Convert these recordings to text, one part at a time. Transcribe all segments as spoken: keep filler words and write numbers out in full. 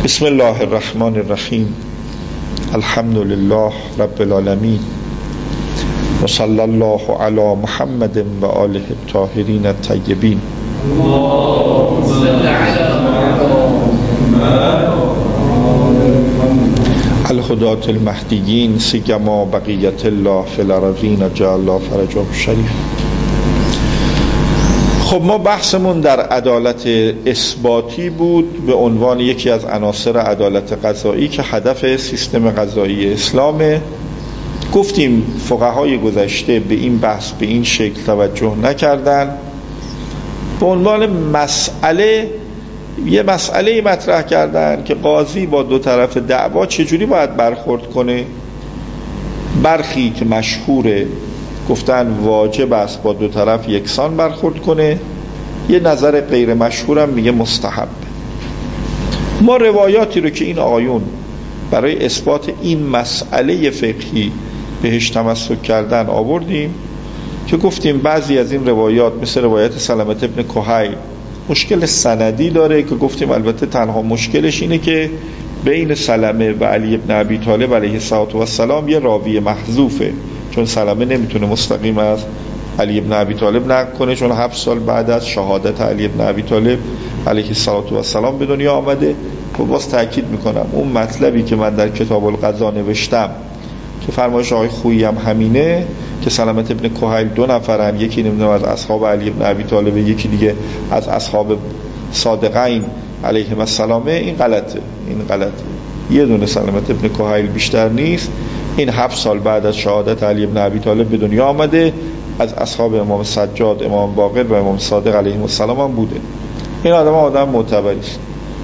بسم الله الرحمن الرحیم. الحمد لله رب العالمین و صلی الله علی محمد و آله الطاهرین الطیبین. اللهم صل علی محمد الهداة المهدیین سیما بقیت الله فی الارضین جعل الله فرجهم الشریف. خب ما بحثمون در عدالت اثباتی بود به عنوان یکی از عناصر عدالت قضایی که هدف سیستم قضایی اسلامه. گفتیم فقهای گذشته به این بحث به این شکل توجه نکردن، به عنوان مسئله یه مسئله مطرح کردن که قاضی با دو طرف دعوا چجوری باید برخورد کنه. برخی که مشهوره گفتن واجب است با دو طرف یکسان برخورد کنه، یه نظر غیر مشهورم میگه مستحب. ما روایاتی رو که این آقایون برای اثبات این مسئله فقهی بهش تمسک کردن آوردیم که گفتیم بعضی از این روایات مثل روایت سلمة ابن کهیل مشکل سندی داره که گفتیم البته تنها مشکلش اینه که بین سلمة و علی ابن ابی طالب علیه السلام یه راوی محذوفه، چون سلمة نمیتونه مستقیم از علی ابن ابی طالب نقل کنه، چون هفت سال بعد از شهادت علی ابن ابی طالب علیه السلام به دنیا آمده. خب باز تأکید میکنم اون مطلبی که من در کتاب القضا نوشتم که فرمایش آقای خویی هم همینه که سلمة ابن کهیل دو نفرن، یکی نمیدونم از اصحاب علی ابن ابی طالب، یکی دیگه از اصحاب صادقین علیهم السلام. این غلطه، این غلطه. یه دونه سلمة ابن کهیل بیشتر نیست. این هفت سال بعد از شهادت علی ابن ابی طالب به دنیا آمده، از اصحاب امام سجاد، امام باقر و امام صادق علیهم السلام هم بوده. این آدم آدم معتبری است.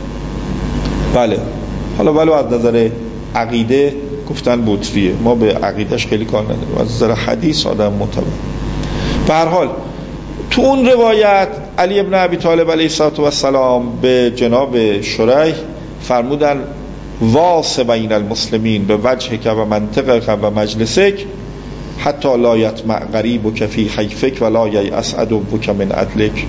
بله، حالا ولو از نظر عقیده گفتن بطریه، ما به عقیدهش خیلی کار نداریم، از نظر حدیث آدم معتبر. به هر حال تو اون روایت علی ابن ابی طالب علیه السلام به جناب شریح فرمودن واس بین المسلمین به وجهک و منطقک و مجلسک حتی لا یطمع غریبک فی حیفک و لا ییأس عدوک من عدلک.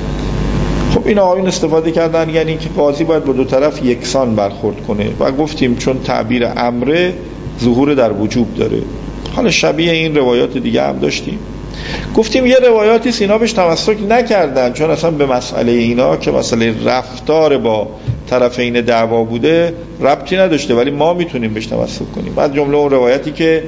خب این آقایون استفاده کردن یعنی که قاضی باید با دو طرف یکسان برخورد کنه و گفتیم چون تعبیر امره ظهور در وجوب داره. حالا شبیه این روایات دیگه هم داشتیم. گفتیم یه روایاتی اینا بهش تمسک نکردن چون اصلا به مسئله اینا که مسئله رفتار با طرفین دعوا بوده ربطی نداشته، ولی ما میتونیم بهش تمسک کنیم. بعد جمله اون روایتی که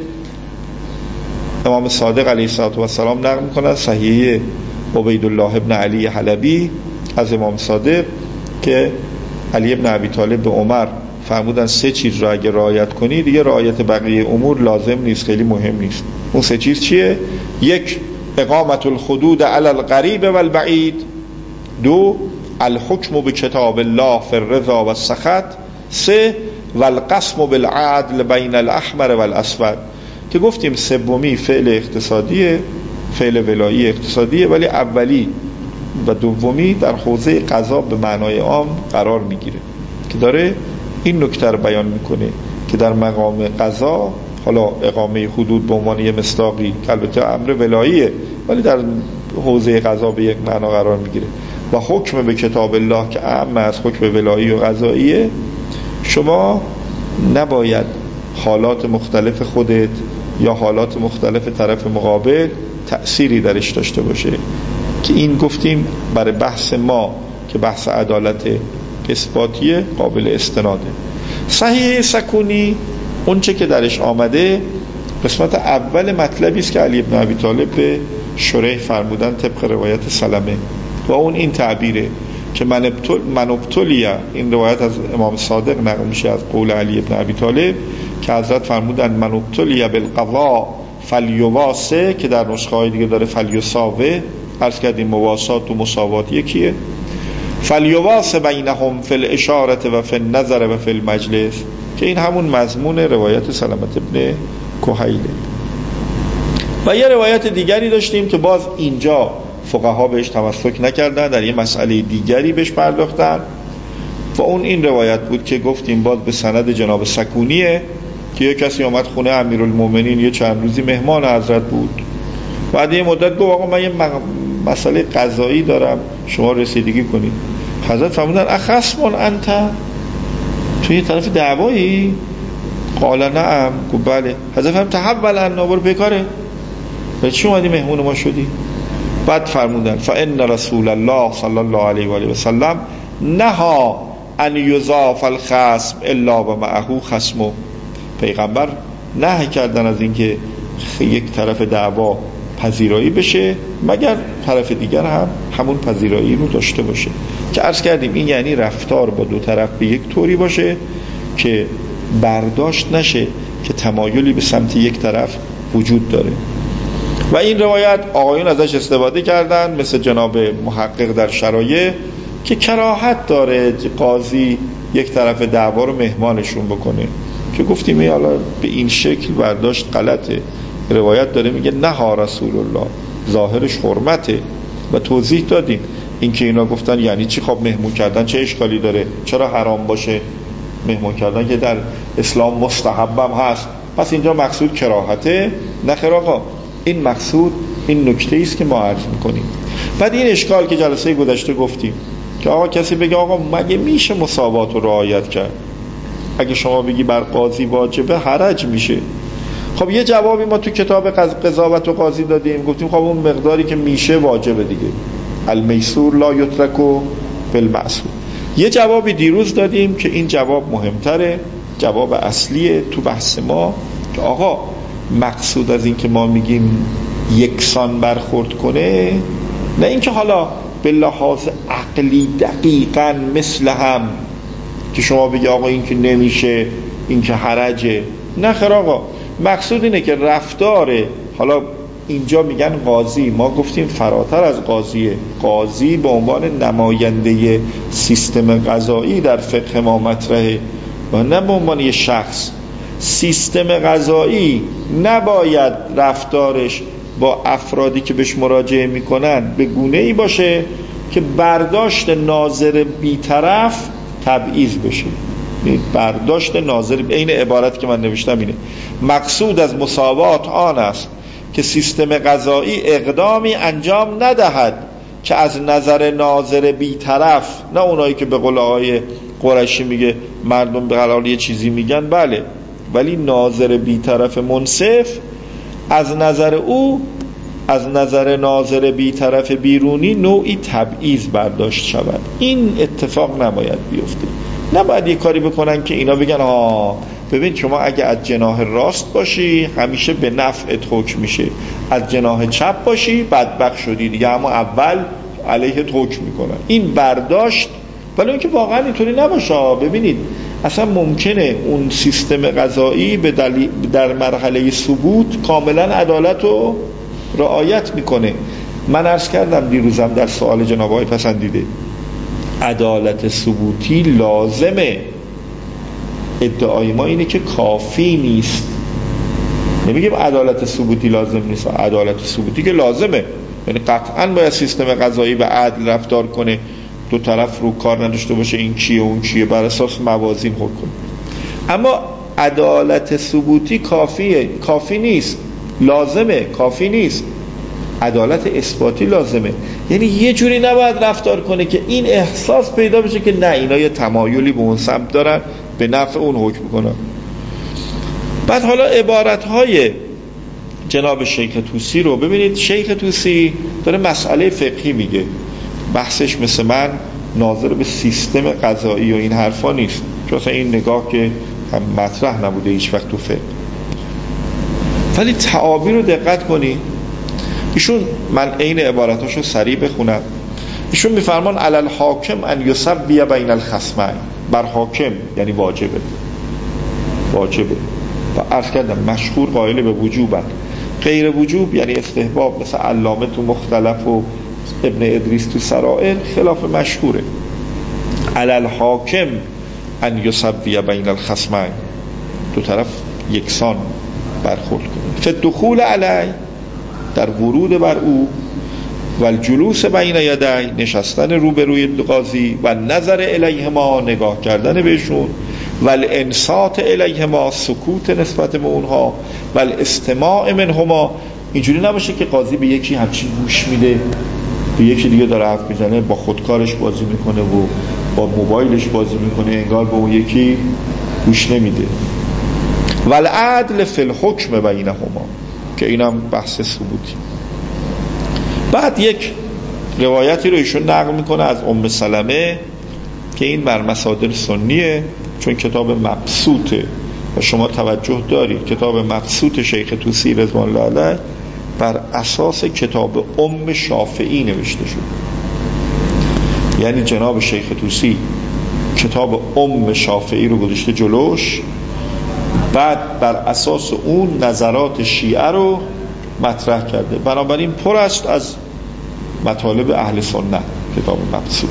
امام صادق علیه السلام نقل میکنن صحیح عبیدالله ابن علی حلبی از امام صادق که علی ابن ابی طالب به عمر فرمودن سه چیز را اگه رعایت کنی دیگه رعایت بقیه امور لازم نیست، خیلی مهم نیست. اون سه چیز چیه؟ یک، اقامت الحدود علی القریب و البعید. دو، الحکم بکتاب الله فی الرضا و السخط. سه، والقسم بالعدل بین الاحمر و الاسود. که گفتیم سومی فعل اقتصادیه، فعل ولایی اقتصادیه، ولی اولی و دومی در حوزه قضا به معنای عام قرار میگیره که داره این نکته رو بیان میکنه که در مقام قضا حالا اقامه حدود به عنوان یه مصداقی که البته امر ولاییه ولی در حوزه قضا به یک معنا قرار میگیره و حکم به کتاب الله که اعم از حکم ولایی و قضاییه. شما نباید حالات مختلف خودت یا حالات مختلف طرف مقابل تأثیری درش داشته باشه که این گفتیم برای بحث ما که بحث عدالت اثباتیه قابل استناده. صحیح سکونی اون چه که درش آمده قسمت اول مطلبی است که علی ابن ابی طالب به شریح فرمودن طبق روایت سلمة و اون این تعبیره که من ابتل من ابتلیه. این روایت از امام صادق نقل میشه از قول علی ابن ابی طالب که حضرت فرمودن من ابتلیه بالقضاء فلیواسه که در نسخه های دیگه داره فلیساوه. عرض کردیم مواسات و مساوات یکیه. فلیواس بینهم فی الاشارت و فی النظر و فی المجلس که این همون مضمون روایت سلمة ابن کهیله. و یه روایت دیگری داشتیم که باز اینجا فقها بهش تمسک نکردن، در یه مسئله دیگری بهش پرداختن و اون این روایت بود که گفتیم باز به سند جناب سکونیه که یه کسی آمد خونه امیرالمومنین یه چند روزی مهمان حضرت بود. بعد یه مدت گفت آقا من یه مسئله قضایی دارم شما رسیدگی کنید. حضرت فرمودن اخصم انت، تو یه طرف دعوایی؟ قال نعم. گفت بله. حضرت فرمود تحول عنا، برو پیکاره. و چی اومدی مهمون ما شدی؟ بعد فرمودن فان رسول الله صلی الله علیه و آله و سلم نها ان یضاف الخصم الا و معه خصمه. پیغمبر نهی کردن از اینکه یک طرف دعوا پذیرایی بشه مگر طرف دیگر هم همون پذیرایی رو داشته باشه، که عرض کردیم این یعنی رفتار با دو طرف به یک طوری باشه که برداشت نشه که تمایلی به سمت یک طرف وجود داره. و این روایت آقایون ازش استفاده کردن، مثل جناب محقق در شرایع، که کراهت داره قاضی یک طرف دعوا رو مهمانشون بکنه، که گفتیم ای حالا به این شکل برداشت غلطه. روایت داره میگه نها رسول الله، ظاهرش حرمته و توضیح دادیم این که اینا گفتن یعنی چی؟ خب مهمون کردن چه اشکالی داره؟ چرا حرام باشه مهمون کردن که در اسلام مستحبم هست؟ پس اینجا مقصود کراهته؟ نه خیر آقا، این مقصود این نکته است که ما عرض میکنیم. بعد این اشکال که جلسه گذشته گفتیم که آقا کسی بگه آقا مگه میشه مساوات رو رعایت کرد؟ اگه شما بگی بر قاضی واجبه حرج میشه. خب یه جوابی ما تو کتاب قضاوت و قاضی دادیم، گفتیم خب اون مقداری که میشه واجبه دیگه، المیسور لا یترکو بالمعسور. یه جوابی دیروز دادیم که این جواب مهمتره، جواب اصلیه تو بحث ما، که آقا مقصود از این که ما میگیم یکسان برخورد کنه، نه اینکه حالا به لحاظ عقلی دقیقاً مثل هم که شما بگی آقا این که نمیشه، این که حرجه. نه خیر آقا، مقصود اینه که رفتار، حالا اینجا میگن قاضی، ما گفتیم فراتر از قاضیه، قاضی به عنوان نماینده سیستم قضایی در فقه ما مطرحه و نه به عنوان یه شخص. سیستم قضایی نباید رفتارش با افرادی که بهش مراجعه میکنن به گونه‌ای باشه که برداشت ناظر بی‌طرف تبعیض بشه. برداشت ناظر، این عبارت که من نوشتم اینه، مقصود از مساوات آن است که سیستم قضایی اقدامی انجام ندهد که از نظر ناظر بی‌طرف، نه اونایی که به قول آقای قرشی میگه مردم به قرار یه چیزی میگن، بله، ولی ناظر بی‌طرف منصف از نظر او، از نظر ناظر بی‌طرف بیرونی نوعی تبعیض برداشت شود. این اتفاق نباید بیفته. نباید یه کاری بکنن که اینا بگن ها ببین شما اگه از جناح راست باشی همیشه به نفعت حکم میشه، از جناح چپ باشی بدبخت شدی دیگه، اما اول علیهت حکم میکنن. این برداشت، ولی اینکه واقعا اینطوری نباشه. ببینید اصلا ممکنه اون سیستم قضایی به دلیل در مرحله ثبوت کاملا عدالت رو رعایت میکنه. من عرض کردم دیروزم در سوال جناب آقای پسندیده، عدالت ثبوتی لازمه. ادعای ما اینه که کافی نیست. نمیگیم عدالت ثبوتی لازم نیست، عدالت ثبوتی که لازمه، یعنی قطعاً باید سیستم قضایی به عدل رفتار کنه، دو طرف رو کار نداشته باشه این کیه اون کیه، بر اساس موازین حکم کنه. اما عدالت ثبوتی کافیه، کافی نیست، لازمه، کافی نیست. عدالت اثباتی لازمه، یعنی یه جوری نباید رفتار کنه که این احساس پیدا بشه که نه اینا یه تمایلی به اون سمت دارن، به نفع اون حکم کنن. بعد حالا عبارتهای جناب شیخ طوسی رو ببینید. شیخ طوسی داره مسئله فقهی میگه، بحثش مثل من ناظر به سیستم قضایی و این حرفا نیست، چون اصلا این نگاه که هم مطرح نبوده هیچ وقت تو فقه. ولی تعابیر رو دقت کنی، ایشون، من عین عبارتاشو سریع بخونم، ایشون میفرمان علی الحاکم ان یسوی بین الخصمین، بر حاکم یعنی واجبه، واجبه و عرض کردم مشهور قائل به وجوبن، غیر وجوب یعنی استحباب، مثل علامه تو مختلف و ابن ادریس تو سرائر خلاف مشهوره. علی الحاکم ان یسوی بین الخصمین، دو طرف یکسان برخورد کنه. فدخول علی، در ورود بر او، و الجلوس بین یدی، نشستن روبروی قاضی، و نظر الیهما، نگاه کردن بهشون، و الانصات الیهما، سکوت نسبت به اونها، و الاستماع منهما. اینجوری نباشه که قاضی به یکی همچین گوش میده، به یکی دیگه داره حرف میزنه با خودکارش بازی میکنه و با موبایلش بازی میکنه، انگار به اون یکی گوش نمیده. والعدل فی الحکم بینهما، که اینم بحث ثبوتی. بعد یک روایتی رو ایشون نقل میکنه از ام سلمه که این بر مصادر سنیه، چون کتاب مبسوطه و شما توجه دارید کتاب مبسوط شیخ طوسی رضوان الله علیه بر اساس کتاب ام شافعی نوشته شد. یعنی جناب شیخ طوسی کتاب ام شافعی رو گذاشته جلوش، بعد بر اساس اون نظرات شیعه رو مطرح کرده. بنابراین پر است از مطالب اهل سنت کتاب مبسوط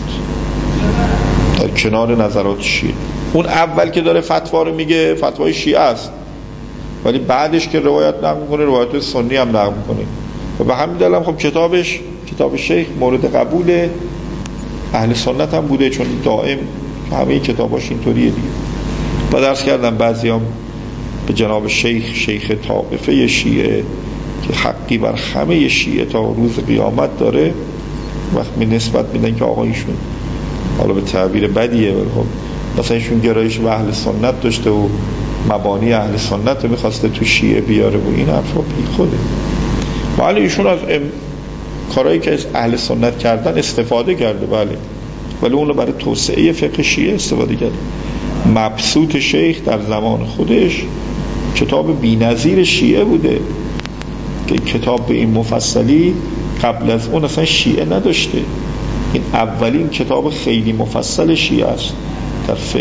در کنار نظرات شیعه. اون اول که داره فتوا رو میگه فتوای شیعه است، ولی بعدش که روایت نقل میکنه روایت سنی هم نقل میکنه و به همین دلیل خب کتابش کتاب شیخ مورد قبول اهل سنت هم بوده، چون دائم همه کتاباش اینطوریه دیگه. و درس کردم بعضی هم به جناب شیخ شیخ طائفه شیعه که حقی بر همه شیعه تا روز قیامت داره، وقتی نسبت میدن که آقا ایشون حالا به تعبیر بدیه ولی خب مثلا ایشون گرایش به اهل سنت داشته و مبانی اهل سنت رو میخواسته تو شیعه بیاره و این حرفا بی خوده. ولی ایشون از ام... کارهایی که از اهل سنت کردن استفاده کرده، بله، ولی اون رو برای توسعه فقه شیعه استفاده کرده. مبسوط شیخ در زمان خودش کتاب بی‌نظیر شیعه بوده که کتاب به این مفصلی قبل از اون اصلا شیعه نداشته. این اولین کتاب خیلی مفصل شیعه است در فقه.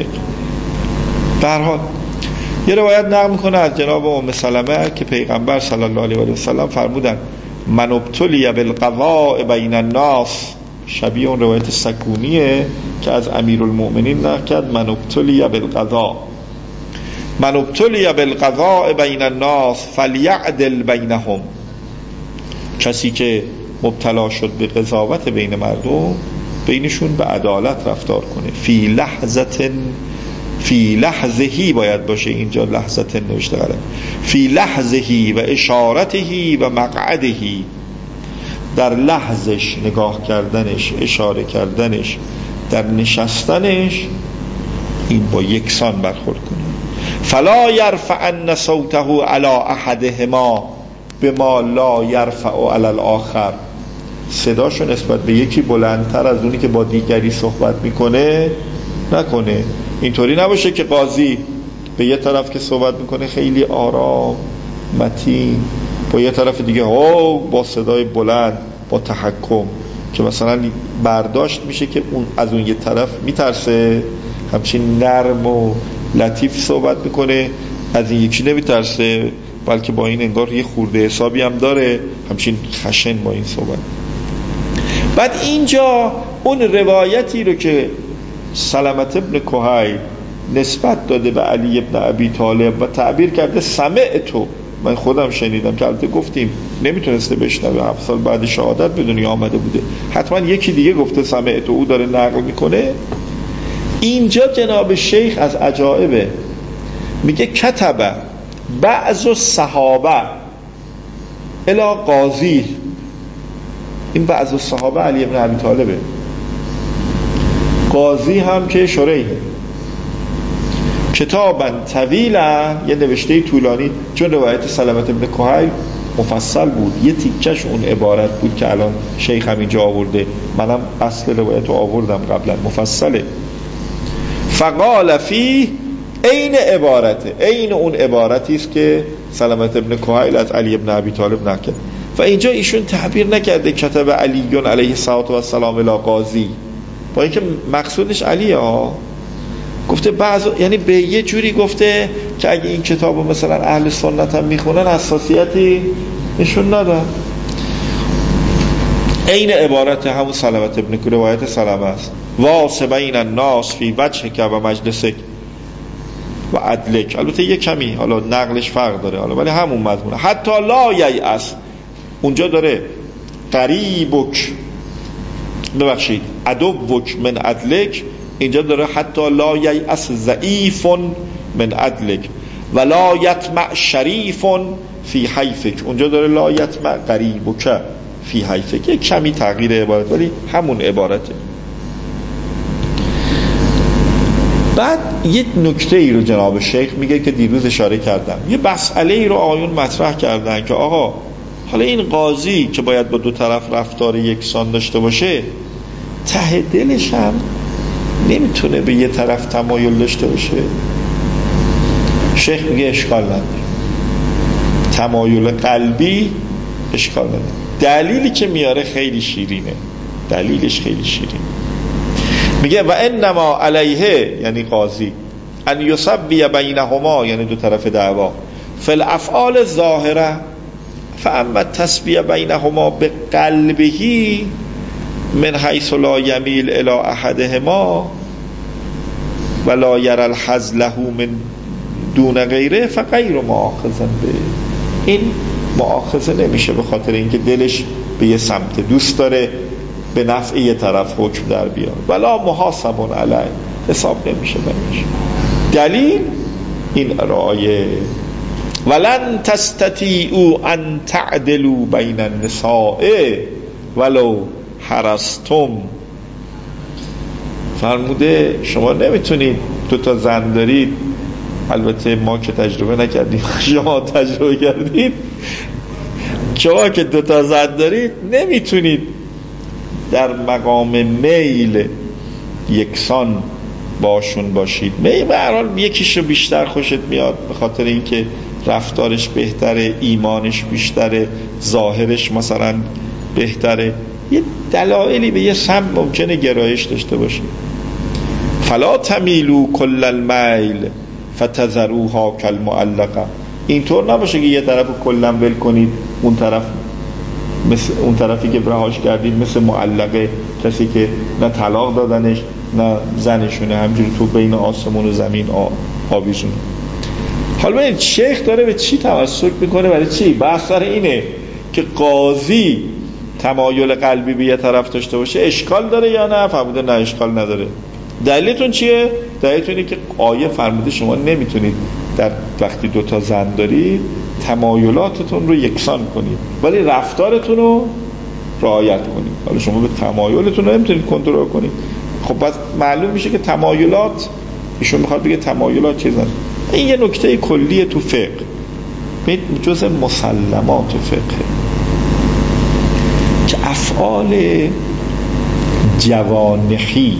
به هر حال یه روایت نقل میکنه از جناب ام سلمه که پیغمبر صلی الله علیه و سلم فرمودن من ابتلی بالقضاء بین الناس، شبیه اون روایت سکونیه که از امیرالمؤمنین نقل کرد، من ابتلی بالقضاء من ابتلی بالقضاء بین الناس فلیعدل بینهم، کسی که مبتلا شد به قضاوت بین مردم بینشون به عدالت رفتار کنه. فی لحظه فی لحظهی باید باشه، اینجا لحظه نوشته غلط. فی لحظهی و اشارتهی و مقعدهی، در لحظش نگاه کردنش، اشاره کردنش، در نشستنش این با یکسان برخورد کنه. فلا یرفعن صوته علی احدهما بما لا یرفع علی الاخر، صداشو نسبت به یکی بلندتر از اونی که با دیگری صحبت میکنه نکنه. اینطوری نباشه که قاضی به یه طرف که صحبت میکنه خیلی آرام متین، با یه طرف دیگه او با صدای بلند با تحکم، که مثلا برداشت میشه که اون از اون یه طرف میترسه، همچین نرم و لطیف صحبت میکنه، از این یکی نمیترسه بلکه با این انگار یه خورده حسابی هم داره، همچین خشن با این صحبت. بعد اینجا اون روایتی رو که سلمت ابن کهیل نسبت داده به علی ابن ابی طالب و تعبیر کرده سمعتو، من خودم شنیدم که البته گفتیم نمیتونسته بشنوه، هفت سال بعد شهادت به دنیا آمده بوده، حتما یکی دیگه گفته سمعتو، او داره نقل میکنه. اینجا جناب شیخ از عجائبه میگه کتبه بعض الصحابه الی قاضی، این بعض الصحابه علی ابن ابی طالبه، قاضی هم که شریحه، کتابا طویلا، یه نوشته طولانی، چون روایت سلمت ابن کهیل مفصل بود، یه تیکش اون عبارت بود که الان شیخ هم اینجا آورده، منم اصل روایت رو آوردم قبلا مفصله. فقال فی عین عبارته، عین اون عبارتی است که سلمت ابن کهیل از علی ابن ابی طالب نکرد. و اینجا ایشون تعبیر نکرده کتب علیون علیه السلام الی قاضی، با اینکه مقصودش علیه ها، گفته بعض، یعنی به یه جوری گفته که اگه این کتابو مثلا اهل سنت هم میخونن حساسیتی نشون ندن. عین عبارت همون سلمت ابن کهیل، روایت سلمه است، واسبین الناس فی وجهک و مجلسک و عدلک، البته یه کمی حالا نقلش فرق داره حالا، ولی همون مضمونه. حتی لا ییأس، اونجا داره قریبک، ببخشید عدوک من عدلک، اینجا داره حتی لا ییأس ضعیف من عدلک و لا یطمع شریف فی حیفک، اونجا داره لا یطمع قریبک فی حیفک، یه کمی تغییر عبارت ولی همون عبارته. بعد یه نکته ای رو جناب شیخ میگه که دیروز اشاره کردم، یه مسئله ای رو آیون مطرح کردن که آقا حالا این قاضی که باید با دو طرف رفتار یکسان داشته باشه، ته دلش هم نمیتونه به یه طرف تمایل داشته باشه. شیخ میگه اشکال نداره، تمایل قلبی اشکال نداره. دلیلی که میاره خیلی شیرینه، دلیلش خیلی شیرینه. میگه و انما علیه، یعنی قاضی، ان یسوی بینهما، یعنی دو طرف دعوا، فی الافعال ظاهره، فاما تسویه بینهما بقلبه من حیث لا یمیل الی احدهما ولا یرى الحظ له من دون غیره فغیر مؤاخذ به. این مؤاخذه نمیشه به خاطر اینکه دلش به یه سمت دوست داره به نفع یه طرف حکم در بیاد، ولا محاسب علیه، حساب نمیشه بهش. دلیل این آیه ولن تستطیعوا ان تعدلوا بین النساء ولو حرصتم. فرموده شما نمیتونید، دو تا زن دارید، البته ما که تجربه نکردیم، شما تجربه کردید، شما که دو تا زن دارید نمیتونید در مقام میل یکسان باشون باشید. میل به هر حال یکیشو بیشتر خوشت میاد به خاطر اینکه رفتارش بهتره، ایمانش بیشتره، ظاهرش مثلا بهتره، یه دلایلی به یه سمت ممکنه گرایش داشته باشه. فلا تمیلوا کل المیل فتذروها کالمعلقه. اینطور نباشه که یه طرفو کلا ول کنید، اون طرف مثل اون طرفی که رهاش کردید مثل معلقه، کسی که نه طلاق دادنش نه زنشونه، همجوری تو بین آسمون و زمین آویزونه. حالا ببینید شیخ داره به چی تمسک میکنه؟ برای چی؟ بحث سر اینه که قاضی تمایل قلبی به یه طرف داشته باشه اشکال داره یا نه؟ فرموده نه اشکال نداره. دلیلتون چیه؟ دلیلتون اینه که آیه فرموده شما نمیتونید در وقتی دوتا زن دارید تمایلاتتون رو یکسان کنید ولی رفتارتون رو رعایت کنید. حالا شما به تمایلتون رو نمیتونید کنترل کنید، خب پس معلوم میشه که تمایلات، ایشون میخواد بگه تمایلات چیزن. این یه نکته کلیه تو فقه، جزء مسلمات فقه، که افعال جوانحی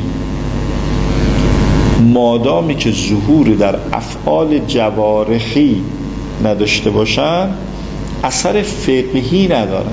مادامی که ظهور در افعال جوارحی نداشته باشن اثر فقهی ندارن.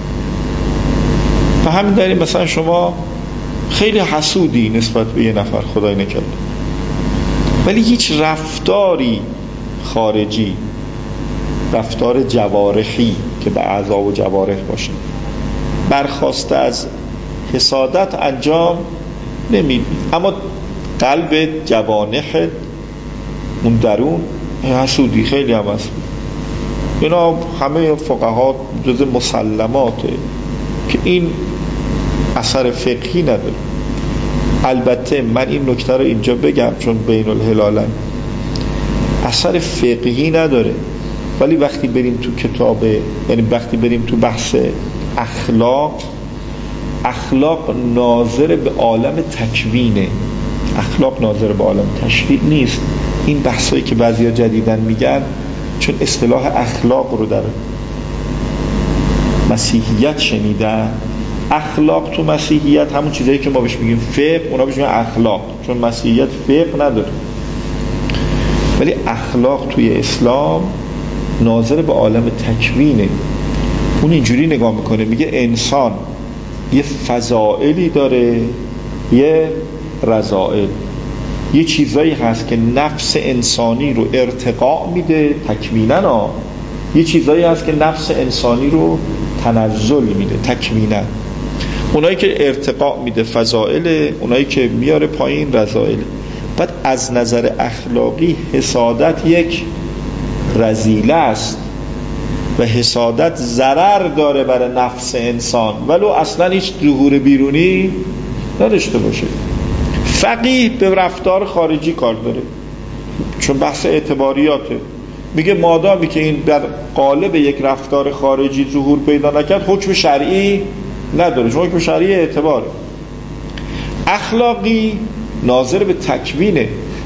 و همین داریم مثلا شما خیلی حسودی نسبت به یه نفر، خدای نکرده، ولی هیچ رفتاری خارجی، رفتار جوارحی که به اعضا و جوارح باشه، برخواسته از حسادت انجام نمیدی، اما قلب جوانحت اون درون حسودی خیلی هم هست. اینا همه فقها جز مسلماته که این اثر فقهی نداره. البته من این نکته رو اینجا بگم چون بین الهلالن، اثر فقهی نداره، ولی وقتی بریم تو کتاب، یعنی وقتی بریم تو بحث اخلاق، اخلاق ناظر به عالم تکوینه، اخلاق ناظر به عالم تشریع نیست. این بحثایی که بعضیا جدیدن میگن، چون اصطلاح اخلاق رو در مسیحیت شنیدن، اخلاق تو مسیحیت همون چیزایی که ما بهش میگیم فقه، اونا بهش میگن اخلاق، چون مسیحیت فقه نداره. ولی اخلاق توی اسلام ناظر به عالم تکوینه. اون اینجوری نگاه میکنه، میگه انسان یه فضائلی داره، یه رذائل، یه چیزایی هست که نفس انسانی رو ارتقاء میده تکویناً، یه چیزایی هست که نفس انسانی رو تنزل میده تکویناً. اونایی که ارتقاء میده فضائل، اونایی که میاره پایین رذائل. بعد از نظر اخلاقی حسادت یک رذیله است و حسادت ضرر داره برای نفس انسان ولو اصلا هیچ ظهور بیرونی نداشته باشه. فقیه به رفتار خارجی کار داره، چون بحث اعتباریاته، میگه مادامی که این در قالب یک رفتار خارجی ظهور پیدا نکرد حکم شرعی نداره، چون حکم شرعی اعتباره. اخلاقی ناظر به تکوینه،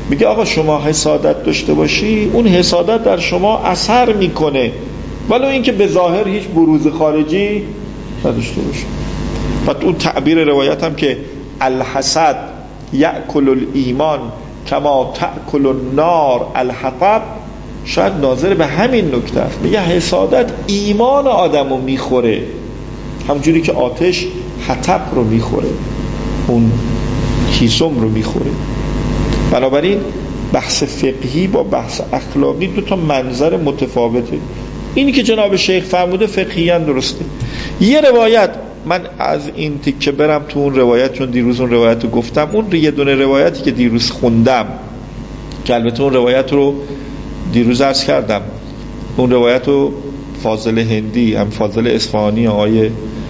میگه آقا شما حسادت داشته باشی، اون حسادت در شما اثر میکنه ولو اینکه به ظاهر هیچ بروز خارجی نداشته باشه. و اون تعبیر روایت هم که الحسد یأکل الایمان کما تأکل النار الحطب، شاید ناظر به همین نکته است. میگه حسادت ایمان آدمو میخوره، همونجوری که آتش حطب رو میخوره، اون هیزم رو میخوره. بنابراین بحث فقهی با بحث اخلاقی دو تا منظر متفاوته. اینی که جناب شیخ فرموده فقهیاً درسته. یه روایت، من از این تیکه برم تو اون روایت، چون دیروز اون روایت رو گفتم، اون یه دونه روایتی که دیروز خوندم که البته اون روایت رو دیروز عرض کردم، اون روایت رو فاضل هندی هم فاضل اصفهانی آقای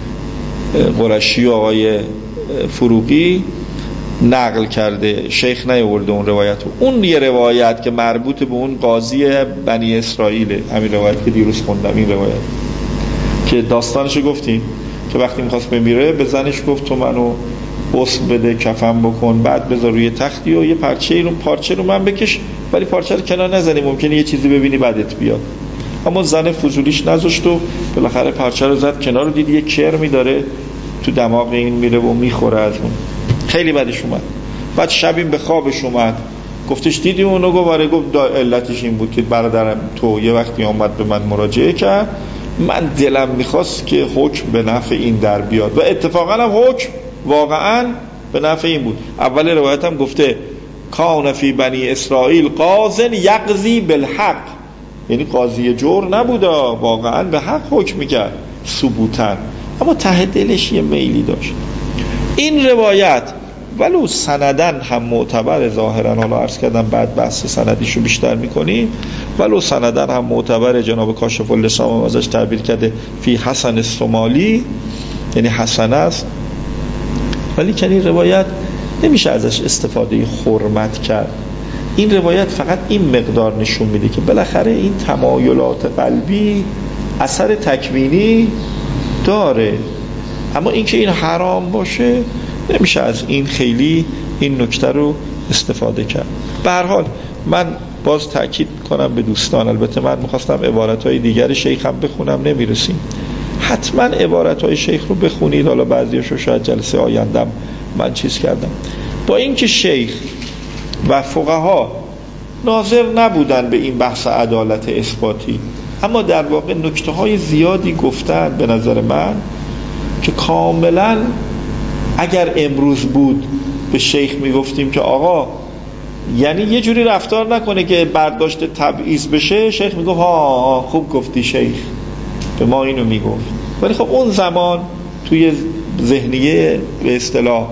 قرشی و آقای فروغی نقل کرده، شیخ نیاورده اون روایت رو. اون یه روایت که مربوط به اون قاضی بنی اسرائیل، همین روایت که دیروز خوندم، این روایت که داستانشو گفتیم که وقتی میخواست بمیره به زنش گفت تو منو غسل بده، کفن بکن، بعد بذار روی تختی و یه پارچه رو پارچه رو من بکش، ولی پارچه رو کنار نزنی، ممکنه یه چیزی ببینی بعدت بیاد. اما زن فضولیش نذاشت و بالاخره پارچه رو زد کنار، رو دید یه کرمی داره تو دماغ این میره و میخوره از اون. خیلی بدش اومد. بعد شب این به خوابش اومد، گفتش دیدی اونو؟ گفت آره. گفت علتش این بود که برادرم تو یه وقتی آمد به من مراجعه کرد، من دلم میخواست که حکم به نفع این در بیاد و اتفاقا هم حکم واقعا به نفع این بود. اول روایت هم گفته کان فی بنی اسرائیل قاضی یقضی بالحق، یعنی قاضی جور نبودا، واقعا به حق حکم میکرد ثبوتاً، اما ته دلش یه میلی داشت. این روایت ولو سندن هم معتبر ظاهرا، حالا عرض کردم بعد بحث سندیشو بیشتر میکنیم، ولو سندن هم معتبر، جناب کاشف اللسام ازش تعبیر کرده فی حسن الصومالی، یعنی حسن است، ولی که این روایت نمیشه ازش استفاده حرمت کرد. این روایت فقط این مقدار نشون میده که بالاخره این تمایلات قلبی اثر تکوینی داره، اما اینکه این حرام باشه نمیشه از این خیلی این نکته رو استفاده کرد. به هر حال من باز تأکید کنم به دوستان، البته من میخواستم عبارتهای دیگر شیخ هم بخونم، نمیرسیم، حتما عبارتهای شیخ رو بخونید، حالا بعضیاشو شاید جلسه آیندم من چیز کردم. با اینکه شیخ و فقها ناظر نبودن به این بحث عدالت اثباتی، اما در واقع نکته های زیادی گفتن به نظر من که کاملا اگر امروز بود به شیخ میگفتیم که آقا یعنی یه جوری رفتار نکنه که برداشت تبعیض بشه، شیخ میگفت ها خوب گفتی شیخ، به ما اینو میگفت. ولی خب اون زمان توی ذهنیه به اصطلاح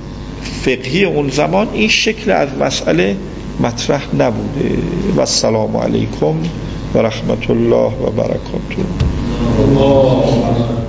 فقهی اون زمان این شکل از مسئله مطرح نبوده. و السلام علیکم و رحمت الله و برکاته.